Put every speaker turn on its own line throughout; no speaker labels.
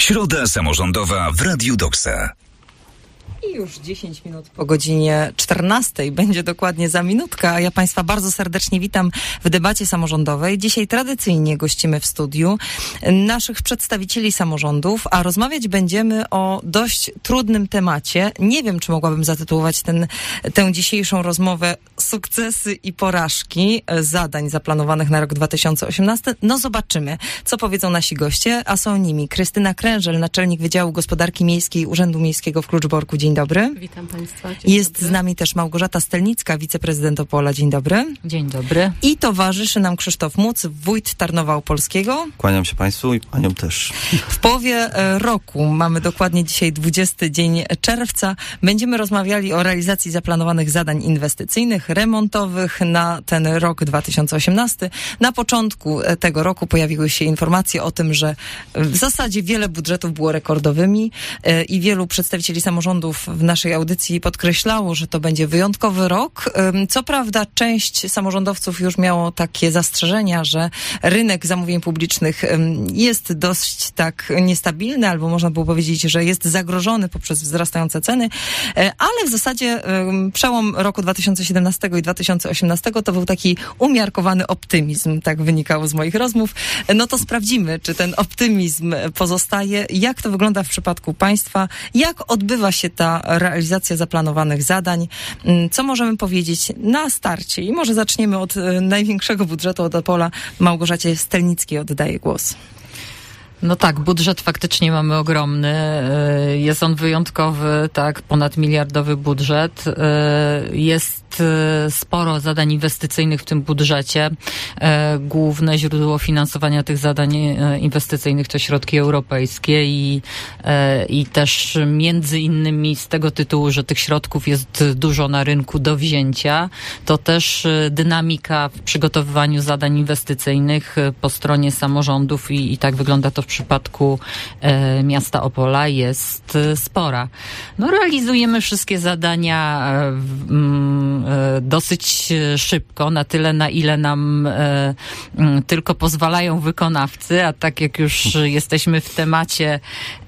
Środa samorządowa w Radiu Doksa.
I już 10 minut po godzinie 14 będzie dokładnie za minutkę, a ja Państwa bardzo serdecznie witam w debacie samorządowej. Dzisiaj tradycyjnie gościmy w studiu naszych przedstawicieli samorządów, a rozmawiać będziemy o dość trudnym temacie. Nie wiem, czy mogłabym zatytułować tę dzisiejszą rozmowę sukcesy i porażki zadań zaplanowanych na rok 2018. No zobaczymy, co powiedzą nasi goście, a są nimi Krystyna Krężel, naczelnik Wydziału Gospodarki Miejskiej Urzędu Miejskiego w Kluczborku. Dzień dobry.
Witam Państwa. Dzień
Jest
dobry.
z nami też Małgorzata Stelnicka, wiceprezydent Opola. Dzień dobry.
Dzień dobry.
I towarzyszy nam Krzysztof Muc, wójt Tarnowa Opolskiego.
Kłaniam się Państwu i Paniom też.
W połowie roku, mamy dokładnie dzisiaj 20 dzień czerwca, będziemy rozmawiali o realizacji zaplanowanych zadań inwestycyjnych, remontowych na ten rok 2018. Na początku tego roku pojawiły się informacje o tym, że w zasadzie wiele budżetów było rekordowymi i wielu przedstawicieli samorządów w naszej audycji podkreślało, że to będzie wyjątkowy rok. Co prawda część samorządowców już miało takie zastrzeżenia, że rynek zamówień publicznych jest dość tak niestabilny, albo można było powiedzieć, że jest zagrożony poprzez wzrastające ceny, ale w zasadzie przełom roku 2017 i 2018 to był taki umiarkowany optymizm, tak wynikało z moich rozmów. No to sprawdzimy, czy ten optymizm pozostaje, jak to wygląda w przypadku państwa, jak odbywa się ta realizacja zaplanowanych zadań, co możemy powiedzieć na starcie. I może zaczniemy od największego budżetu, od Opola. Małgorzacie Stelnickiej oddaję głos.
No tak, budżet faktycznie mamy ogromny. Jest on wyjątkowy, tak, ponadmiliardowy budżet. Jest sporo zadań inwestycyjnych w tym budżecie. Główne źródło finansowania tych zadań inwestycyjnych to środki europejskie i też między innymi z tego tytułu, że tych środków jest dużo na rynku do wzięcia, to też dynamika w przygotowywaniu zadań inwestycyjnych po stronie samorządów i tak wygląda to w przypadku miasta Opola jest spora. No realizujemy wszystkie zadania dosyć szybko, na tyle, na ile nam tylko pozwalają wykonawcy, a tak jak już jesteśmy w temacie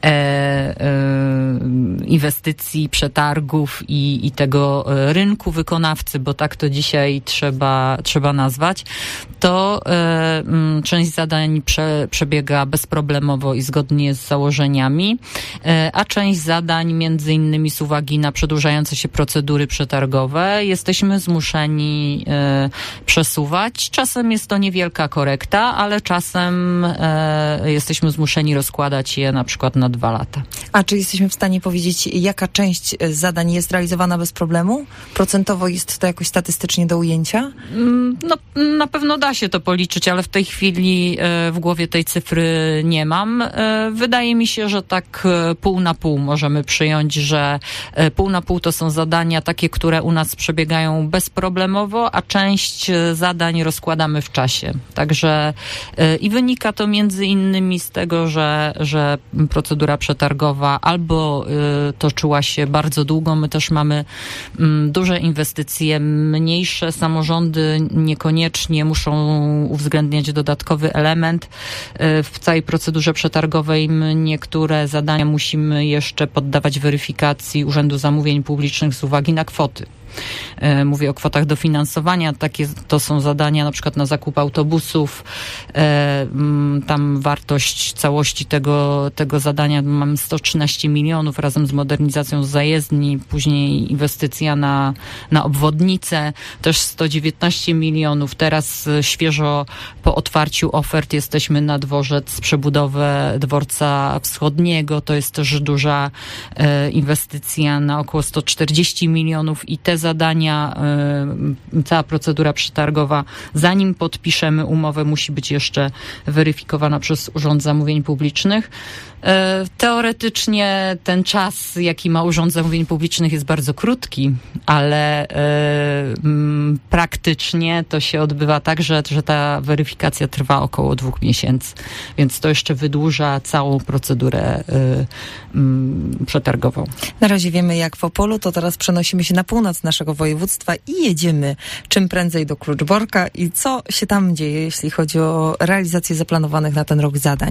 inwestycji, przetargów i tego rynku wykonawcy, bo tak to dzisiaj trzeba nazwać, to część zadań przebiega bezproblemowo i zgodnie z założeniami, a część zadań, między innymi z uwagi na przedłużające się procedury przetargowe, jesteśmy zmuszeni przesuwać. Czasem jest to niewielka korekta, ale czasem jesteśmy zmuszeni rozkładać je na przykład na 2 lata.
A czy jesteśmy w stanie powiedzieć, jaka część zadań jest realizowana bez problemu? Procentowo jest to jakoś statystycznie do ujęcia?
No, na pewno da się to policzyć, ale w tej chwili w głowie tej cyfry nie mam. Wydaje mi się, że tak pół na pół możemy przyjąć, że pół na pół to są zadania takie, które u nas przebiegają bezproblemowo, a część zadań rozkładamy w czasie. Także i wynika to między innymi z tego, że procedura przetargowa albo toczyła się bardzo długo. My też mamy duże inwestycje, mniejsze samorządy niekoniecznie muszą uwzględniać dodatkowy element. W całej procedurze przetargowej niektóre zadania musimy jeszcze poddawać weryfikacji Urzędu Zamówień Publicznych z uwagi na kwoty. Mówię o kwotach dofinansowania. Takie to są zadania na przykład na zakup autobusów. Tam wartość całości tego zadania mamy 113 milionów razem z modernizacją zajezdni, później inwestycja na obwodnicę, też 119 milionów. Teraz świeżo po otwarciu ofert jesteśmy na dworzec, przebudowę dworca wschodniego. To jest też duża inwestycja na około 140 milionów i te zadania, cała procedura przetargowa, zanim podpiszemy umowę, musi być jeszcze weryfikowana przez Urząd Zamówień Publicznych. Teoretycznie ten czas, jaki ma Urząd Zamówień Publicznych, jest bardzo krótki, ale praktycznie to się odbywa tak, że ta weryfikacja trwa około 2 miesięcy, więc to jeszcze wydłuża całą procedurę przetargową.
Na razie wiemy, jak w Opolu, to teraz przenosimy się na północ naszego województwa i jedziemy czym prędzej do Kluczborka. I co się tam dzieje, jeśli chodzi o realizację zaplanowanych na ten rok zadań?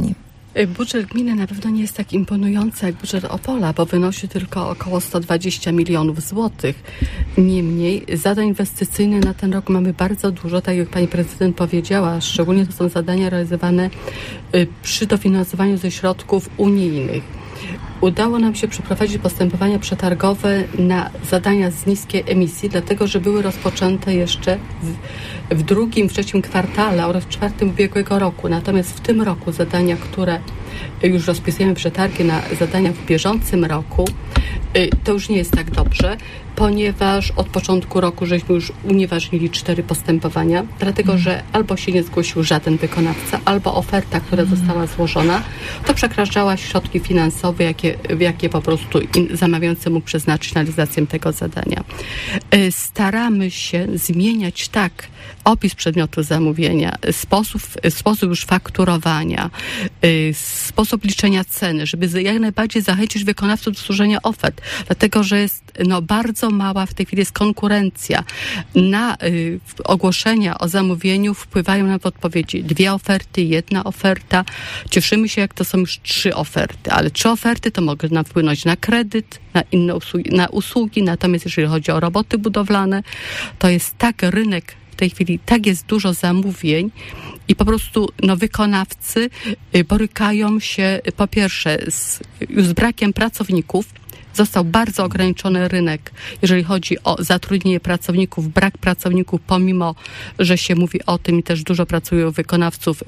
Budżet gminy na pewno nie jest tak imponujący jak budżet Opola, bo wynosi tylko około 120 milionów złotych. Niemniej zadań inwestycyjnych na ten rok mamy bardzo dużo, tak jak pani prezydent powiedziała, szczególnie to są zadania realizowane przy dofinansowaniu ze środków unijnych. Udało nam się przeprowadzić postępowania przetargowe na zadania z niskiej emisji, dlatego że były rozpoczęte jeszcze w drugim, trzecim kwartale oraz w czwartym ubiegłego roku. Natomiast w tym roku zadania, które już rozpisujemy przetargi na zadania w bieżącym roku, to już nie jest tak dobrze, ponieważ od początku roku żeśmy już unieważnili 4 postępowania, dlatego że albo się nie zgłosił żaden wykonawca, albo oferta, która została złożona, to przekraczała środki finansowe, jakie po prostu zamawiający mógł przeznaczyć na realizację tego zadania. Staramy się zmieniać tak opis przedmiotu zamówienia, sposób już fakturowania, sposób liczenia ceny, żeby jak najbardziej zachęcić wykonawców do złożenia ofert, dlatego że jest bardzo mała w tej chwili jest konkurencja. Na ogłoszenia o zamówieniu wpływają nam w odpowiedzi 2 oferty, 1 oferta. Cieszymy się, jak to są już 3 oferty, ale 3 oferty to mogą nam wpłynąć na kredyt, na inne usługi, natomiast jeżeli chodzi o roboty budowlane, to jest tak rynek w tej chwili, tak jest dużo zamówień i po prostu wykonawcy borykają się po pierwsze z brakiem pracowników. Został bardzo ograniczony rynek, jeżeli chodzi o zatrudnienie pracowników, brak pracowników, pomimo, że się mówi o tym i też dużo pracują wykonawców,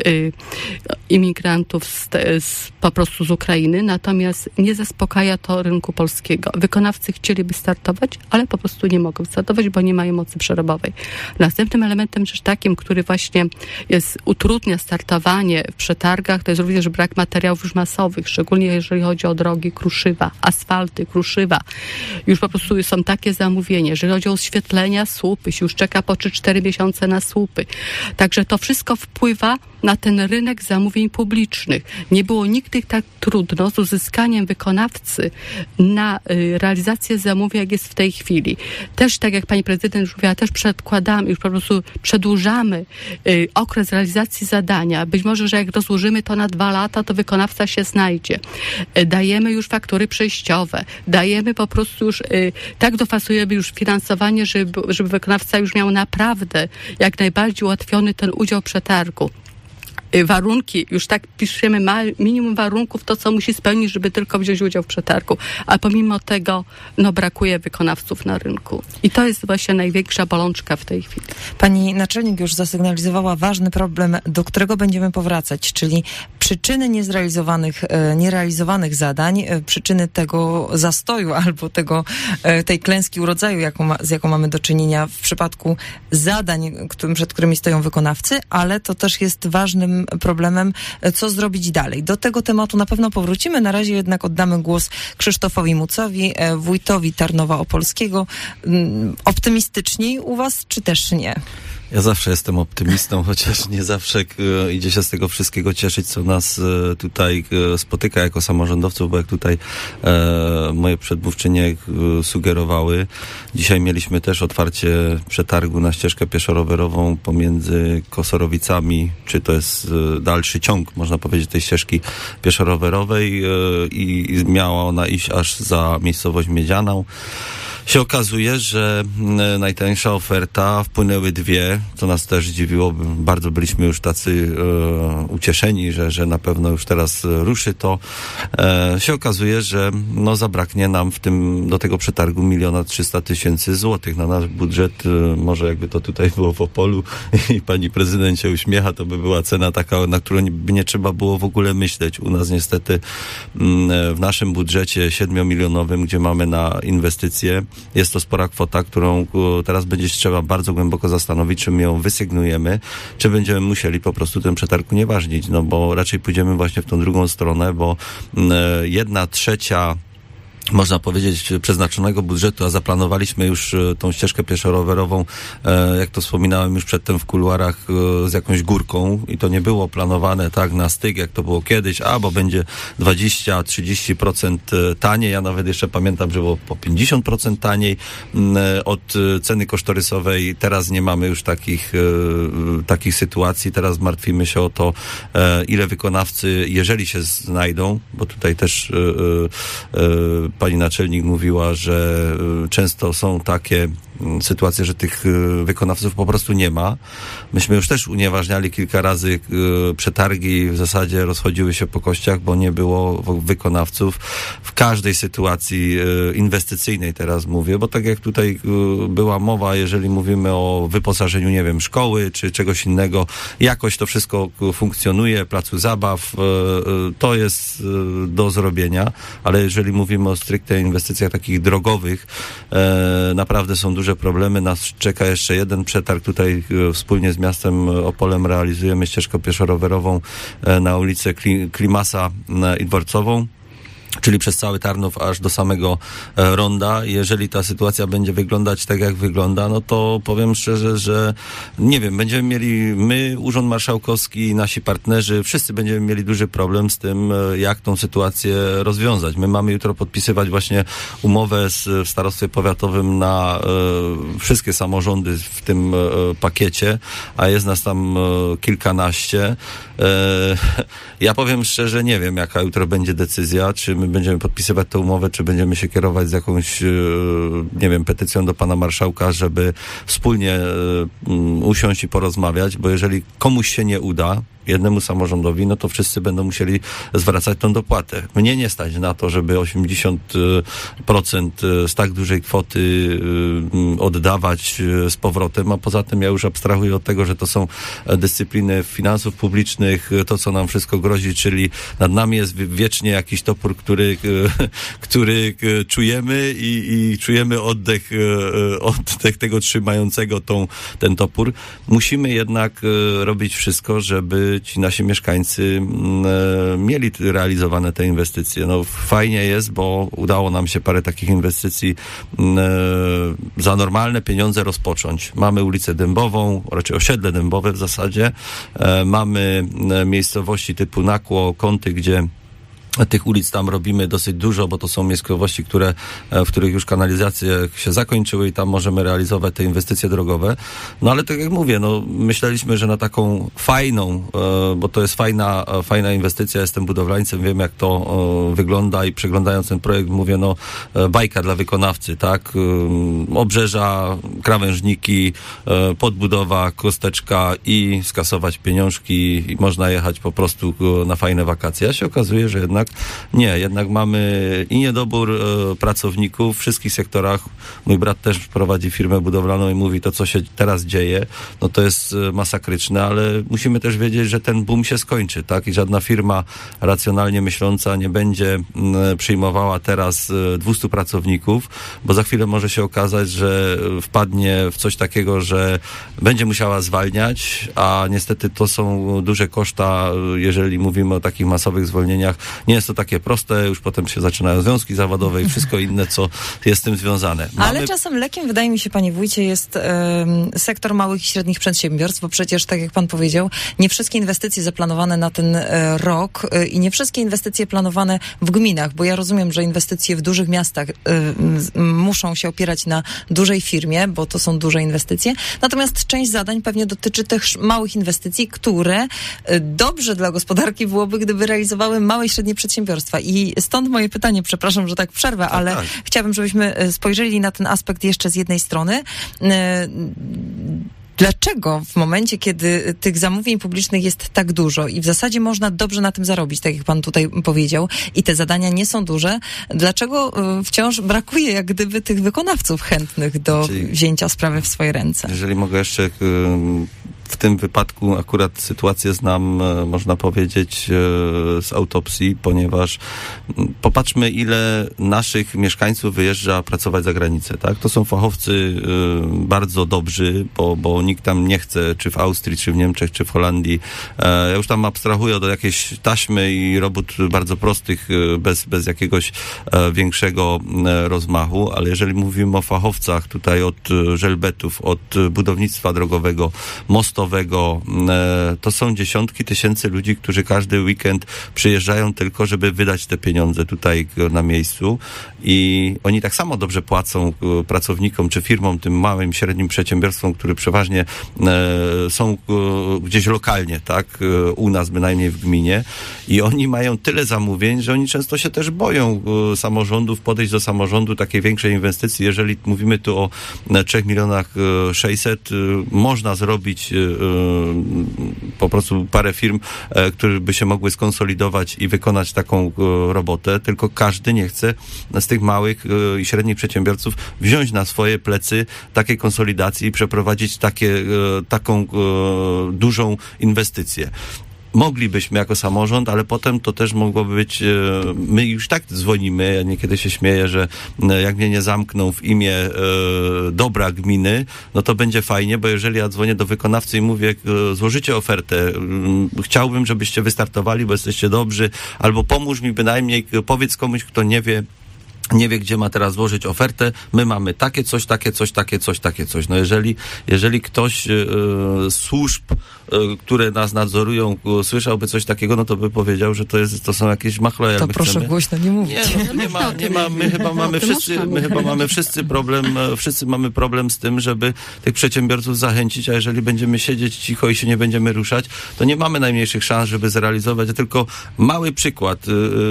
imigrantów po prostu z Ukrainy, natomiast nie zaspokaja to rynku polskiego. Wykonawcy chcieliby startować, ale po prostu nie mogą startować, bo nie mają mocy przerobowej. Następnym elementem, rzecz takim, który właśnie utrudnia startowanie w przetargach, to jest również brak materiałów już masowych, szczególnie jeżeli chodzi o drogi, kruszywa, asfalty, kruszywa. Już po prostu są takie zamówienia. Jeżeli chodzi o oświetlenia, słupy, się już czeka po 3-4 miesiące na słupy. Także to wszystko wpływa na ten rynek zamówień publicznych. Nie było nigdy tak trudno z uzyskaniem wykonawcy na realizację zamówień, jak jest w tej chwili. Też, tak jak pani prezydent już mówiła, też już po prostu przedłużamy okres realizacji zadania. Być może, że jak rozłożymy to na 2 lata, to wykonawca się znajdzie. Dajemy już faktury przejściowe. Dajemy po prostu już, tak dofasujemy już finansowanie, żeby wykonawca już miał naprawdę jak najbardziej ułatwiony ten udział w przetargu. Warunki, już tak piszemy minimum warunków, to co musi spełnić, żeby tylko wziąć udział w przetargu. A pomimo tego, brakuje wykonawców na rynku. I to jest właśnie największa bolączka w tej chwili.
Pani naczelnik już zasygnalizowała ważny problem, do którego będziemy powracać, czyli przyczyny nierealizowanych zadań, przyczyny tego zastoju albo tej klęski urodzaju, z jaką mamy do czynienia w przypadku zadań, przed którymi stoją wykonawcy, ale to też jest ważnym problemem, co zrobić dalej. Do tego tematu na pewno powrócimy. Na razie jednak oddamy głos Krzysztofowi Mucowi, wójtowi Tarnowa Opolskiego. Optymistyczniej u was, czy też nie?
Ja zawsze jestem optymistą, chociaż nie zawsze idzie się z tego wszystkiego cieszyć, co nas tutaj spotyka jako samorządowców, bo jak tutaj moje przedmówczynie sugerowały, dzisiaj mieliśmy też otwarcie przetargu na ścieżkę pieszo-rowerową pomiędzy Kosorowicami, czy to jest dalszy ciąg, można powiedzieć, tej ścieżki pieszo-rowerowej i miała ona iść aż za miejscowość Miedzianą. Się okazuje, że najtańsza oferta, wpłynęły 2, co nas też zdziwiło. Bardzo byliśmy już tacy ucieszeni, że na pewno już teraz ruszy to. Się okazuje, że zabraknie nam do tego przetargu 1 300 000 złotych. Na nasz budżet, może jakby to tutaj było w Opolu i pani prezydent się uśmiecha, to by była cena taka, na którą by nie trzeba było w ogóle myśleć. U nas niestety w naszym budżecie 7-milionowym, gdzie mamy na inwestycje, jest to spora kwota, którą teraz będzie się trzeba bardzo głęboko zastanowić, czy my ją wysygnujemy, czy będziemy musieli po prostu ten przetarg unieważnić, bo raczej pójdziemy właśnie w tą drugą stronę, bo 1/3 można powiedzieć, przeznaczonego budżetu, a zaplanowaliśmy już tą ścieżkę pieszo-rowerową, jak to wspominałem już przedtem w kuluarach, z jakąś górką i to nie było planowane tak na styk, jak to było kiedyś, bo będzie 20-30% taniej. Ja nawet jeszcze pamiętam, że było po 50% taniej od ceny kosztorysowej. Teraz nie mamy już takich sytuacji. Teraz martwimy się o to, ile wykonawcy, jeżeli się znajdą, bo tutaj też pani naczelnik mówiła, że często są takie sytuacje, że tych wykonawców po prostu nie ma. Myśmy już też unieważniali kilka razy przetargi, w zasadzie rozchodziły się po kościach, bo nie było wykonawców. W każdej sytuacji inwestycyjnej teraz mówię, bo tak jak tutaj była mowa, jeżeli mówimy o wyposażeniu, nie wiem, szkoły czy czegoś innego, jakoś to wszystko funkcjonuje, placu zabaw, to jest do zrobienia, ale jeżeli mówimy o stricte inwestycjach takich drogowych, naprawdę są duże problemy. Nas czeka jeszcze jeden przetarg. Tutaj wspólnie z miastem Opolem realizujemy ścieżkę pieszo-rowerową na ulicę Klimasa i Dworcową, czyli przez cały Tarnów aż do samego ronda. Jeżeli ta sytuacja będzie wyglądać tak, jak wygląda, no to powiem szczerze, że nie wiem, będziemy mieli my, Urząd Marszałkowski, nasi partnerzy, wszyscy będziemy mieli duży problem z tym, jak tą sytuację rozwiązać. My mamy jutro podpisywać właśnie umowę w starostwie powiatowym na wszystkie samorządy w tym pakiecie, a jest nas tam kilkanaście. Ja powiem szczerze, nie wiem, jaka jutro będzie decyzja, czy my będziemy podpisywać tę umowę, czy będziemy się kierować z jakąś, nie wiem, petycją do pana marszałka, żeby wspólnie usiąść i porozmawiać, bo jeżeli komuś się nie uda, jednemu samorządowi, no to wszyscy będą musieli zwracać tą dopłatę. Mnie nie stać na to, żeby 80% z tak dużej kwoty oddawać z powrotem, a poza tym ja już abstrahuję od tego, że to są dyscypliny finansów publicznych, to co nam wszystko grozi, czyli nad nami jest wiecznie jakiś topór, który czujemy i czujemy oddech tego trzymającego ten topór. Musimy jednak robić wszystko, żeby ci nasi mieszkańcy mieli realizowane te inwestycje. No fajnie jest, bo udało nam się parę takich inwestycji za normalne pieniądze rozpocząć. Mamy ulicę Dębową, raczej osiedle Dębowe w zasadzie. Mamy miejscowości typu Nakło, Kąty, gdzie tych ulic tam robimy dosyć dużo, bo to są miejscowości, w których już kanalizacje się zakończyły i tam możemy realizować te inwestycje drogowe. No ale tak jak mówię, no myśleliśmy, że na taką fajną, bo to jest fajna inwestycja, jestem budowlańcem, wiem jak to wygląda i przeglądając ten projekt mówię, no bajka dla wykonawcy, tak? Obrzeża, krawężniki, podbudowa, kosteczka i skasować pieniążki i można jechać po prostu na fajne wakacje. A się okazuje, że jednak mamy i niedobór pracowników w wszystkich sektorach. Mój brat też prowadzi firmę budowlaną i mówi, to co się teraz dzieje, no to jest masakryczne, ale musimy też wiedzieć, że ten boom się skończy, tak? I żadna firma racjonalnie myśląca nie będzie przyjmowała teraz 200 pracowników, bo za chwilę może się okazać, że wpadnie w coś takiego, że będzie musiała zwalniać, a niestety to są duże koszta, jeżeli mówimy o takich masowych zwolnieniach. Nie jest to takie proste, już potem się zaczynają związki zawodowe i wszystko inne, co jest z tym związane.
Ale czasem lekiem, wydaje mi się, panie wójcie, jest sektor małych i średnich przedsiębiorstw, bo przecież, tak jak pan powiedział, nie wszystkie inwestycje zaplanowane na ten rok i nie wszystkie inwestycje planowane w gminach, bo ja rozumiem, że inwestycje w dużych miastach muszą się opierać na dużej firmie, bo to są duże inwestycje, natomiast część zadań pewnie dotyczy tych małych inwestycji, które dobrze dla gospodarki byłoby, gdyby realizowały małe i średnie przedsiębiorstwa. I stąd moje pytanie, przepraszam, że tak przerwę, ale chciałabym, żebyśmy spojrzeli na ten aspekt jeszcze z jednej strony. Dlaczego w momencie, kiedy tych zamówień publicznych jest tak dużo i w zasadzie można dobrze na tym zarobić, tak jak pan tutaj powiedział, i te zadania nie są duże, dlaczego wciąż brakuje jak gdyby tych wykonawców chętnych do wzięcia sprawy w swoje ręce?
Jeżeli mogę jeszcze w tym wypadku akurat sytuację znam, można powiedzieć, z autopsji, ponieważ popatrzmy, ile naszych mieszkańców wyjeżdża pracować za granicę, tak? To są fachowcy bardzo dobrzy, bo nikt tam nie chce, czy w Austrii, czy w Niemczech, czy w Holandii. Ja już tam abstrahuję do jakiejś taśmy i robót bardzo prostych, bez jakiegoś większego rozmachu, ale jeżeli mówimy o fachowcach tutaj od żelbetów, od budownictwa drogowego, mostowego, to są dziesiątki tysięcy ludzi, którzy każdy weekend przyjeżdżają tylko, żeby wydać te pieniądze tutaj na miejscu i oni tak samo dobrze płacą pracownikom czy firmom, tym małym, średnim przedsiębiorstwom, które przeważnie są gdzieś lokalnie, tak, u nas bynajmniej w gminie i oni mają tyle zamówień, że oni często się też boją samorządów, podejść do samorządu takiej większej inwestycji. Jeżeli mówimy tu o 3 milionach 600, można zrobić po prostu parę firm, które by się mogły skonsolidować i wykonać taką robotę, tylko każdy nie chce z tych małych i średnich przedsiębiorców wziąć na swoje plecy takiej konsolidacji i przeprowadzić taką dużą inwestycję. Moglibyśmy jako samorząd, ale potem to też mogłoby być, my już tak dzwonimy, ja niekiedy się śmieję, że jak mnie nie zamkną w imię dobra gminy, no to będzie fajnie, bo jeżeli ja dzwonię do wykonawcy i mówię, złożycie ofertę, chciałbym, żebyście wystartowali, bo jesteście dobrzy, albo pomóż mi bynajmniej, powiedz komuś, kto nie wie, gdzie ma teraz złożyć ofertę, my mamy takie coś. No jeżeli ktoś z służb, które nas nadzorują, słyszałby coś takiego, no to by powiedział, że to są jakieś machloje.
To proszę głośno nie mówić.
Nie ma, my chyba mamy wszyscy mamy problem z tym, żeby tych przedsiębiorców zachęcić, a jeżeli będziemy siedzieć cicho i się nie będziemy ruszać, to nie mamy najmniejszych szans, żeby zrealizować. Tylko mały przykład.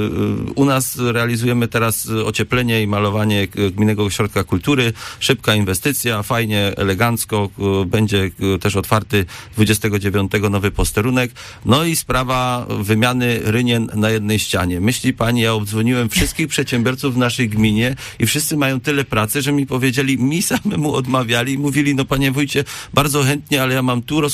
U nas realizujemy teraz ocieplenie i malowanie Gminnego Ośrodka Kultury. Szybka inwestycja, fajnie, elegancko. Będzie też otwarty 29 nowy posterunek. No i sprawa wymiany rynien na jednej ścianie. Myśli pani, ja obdzwoniłem wszystkich przedsiębiorców w naszej gminie i wszyscy mają tyle pracy, że mi powiedzieli, mi samemu odmawiali i mówili, no panie wójcie, bardzo chętnie, ale ja mam tu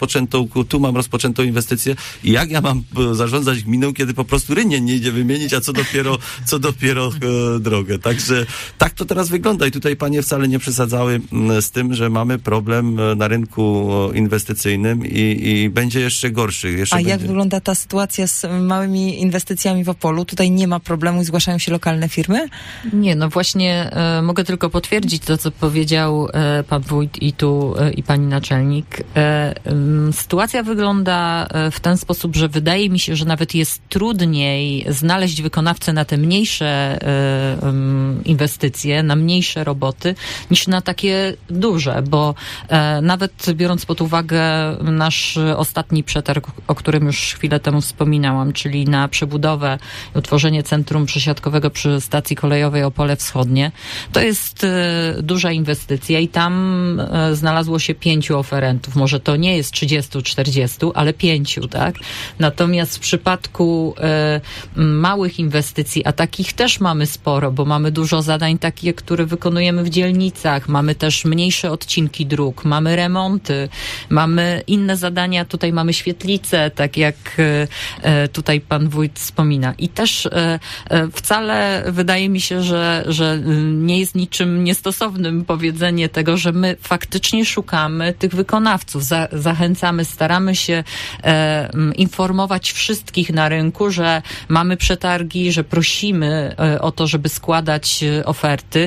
mam rozpoczętą inwestycję i jak ja mam zarządzać gminą, kiedy po prostu rynien nie idzie wymienić, a co dopiero drogę. Także tak to teraz wygląda i tutaj panie wcale nie przesadzały z tym, że mamy problem na rynku inwestycyjnym i będzie jeszcze gorszy.
Jak wygląda ta sytuacja z małymi inwestycjami w Opolu? Tutaj nie ma problemu i zgłaszają się lokalne firmy?
Nie, no właśnie mogę tylko potwierdzić to, co powiedział pan wójt i pani naczelnik. Sytuacja wygląda w ten sposób, że wydaje mi się, że nawet jest trudniej znaleźć wykonawcę na te mniejsze inwestycje, na mniejsze roboty, niż na takie duże, bo nawet biorąc pod uwagę nasz ostatni przetarg, o którym już chwilę temu wspominałam, czyli na przebudowę i utworzenie centrum przesiadkowego przy stacji kolejowej Opole Wschodnie, to jest duża inwestycja i tam znalazło się 5 oferentów. Może to nie jest 30-40, ale 5, tak? Natomiast w przypadku małych inwestycji, a takich też mamy sporo, bo mamy dużo zadań takie, które wykonujemy w dzielnicach, mamy też mniejsze odcinki dróg, mamy remonty, mamy inne zadania, tutaj mamy świetlice, tak jak tutaj pan wójt wspomina. I też wcale wydaje mi się, że nie jest niczym niestosownym powiedzenie tego, że my faktycznie szukamy tych wykonawców, zachęcamy, staramy się informować wszystkich na rynku, że mamy przetargi, że prosimy o to, żeby składać oferty,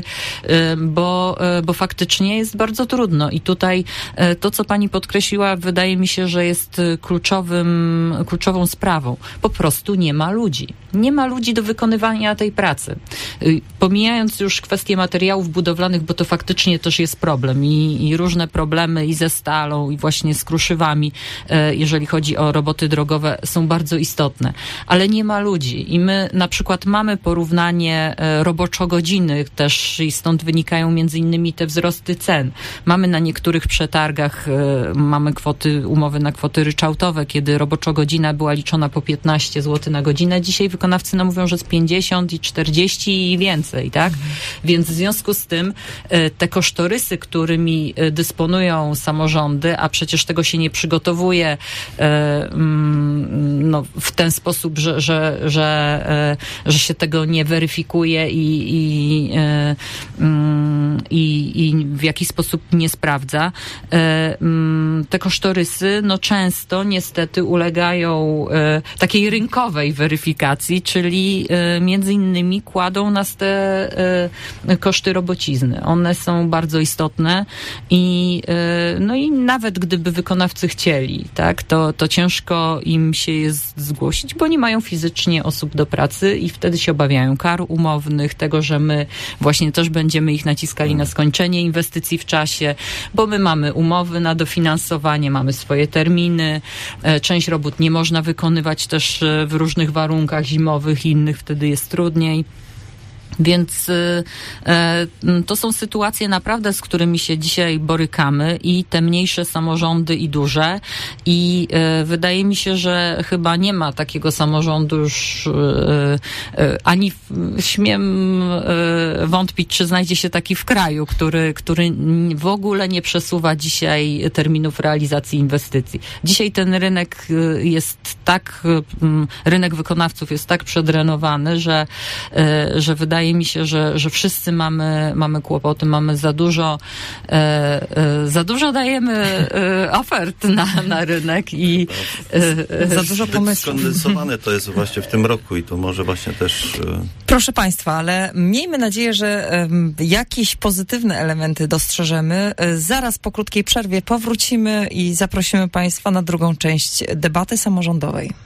bo faktycznie jest bardzo trudno. I tutaj to, co pani podkreśliła, wydaje mi się, że jest kluczową sprawą. Po prostu nie ma ludzi. Nie ma ludzi do wykonywania tej pracy. Pomijając już kwestie materiałów budowlanych, bo to faktycznie też jest problem i różne problemy i ze stalą, i właśnie z kruszywami, jeżeli chodzi o roboty drogowe, są bardzo istotne. Ale nie ma ludzi. I my na przykład mamy porównanie roboczogodziny też i stąd wynikają między innymi te wzrosty cen. Mamy na niektórych przetargach, mamy umowy na kwoty ryczałtowe, kiedy roboczogodzina była liczona po 15 zł na godzinę. Dzisiaj wykonawcy nam mówią, że z 50 i 40 i więcej, tak? Więc w związku z tym te kosztorysy, którymi dysponują samorządy, a przecież tego się nie przygotowuje w ten sposób, że się tego nie weryfikuje i w jakiś sposób nie sprawdza. Te kosztorysy często niestety ulegają takiej rynkowej weryfikacji, czyli między innymi kładą nas te koszty robocizny. One są bardzo istotne i nawet gdyby wykonawcy chcieli, tak, to ciężko im się jest zgłosić, bo nie mają fizycznie osób do pracy i wtedy się obawiają kar umownych, tego, że my właśnie też będziemy ich naciskali na skończenie inwestycji w czasie, bo my mamy umowy na dofinansowanie, mamy swoje terminy, część robót nie można wykonywać też w różnych warunkach zimowych i innych, wtedy jest trudniej. Więc to są sytuacje naprawdę, z którymi się dzisiaj borykamy i te mniejsze samorządy i duże i wydaje mi się, że chyba nie ma takiego samorządu już ani śmiem wątpić, czy znajdzie się taki w kraju, który w ogóle nie przesuwa dzisiaj terminów realizacji inwestycji. Dzisiaj ten rynek jest rynek wykonawców jest tak przedrenowany, że wydaje mi się, że wszyscy mamy kłopoty, mamy za dużo dajemy ofert na rynek i
za dużo pomysłów.
Skondensowane to jest właśnie w tym roku i to może właśnie też...
Proszę Państwa, ale miejmy nadzieję, że jakieś pozytywne elementy dostrzeżemy. Zaraz po krótkiej przerwie powrócimy i zaprosimy Państwa na drugą część debaty samorządowej.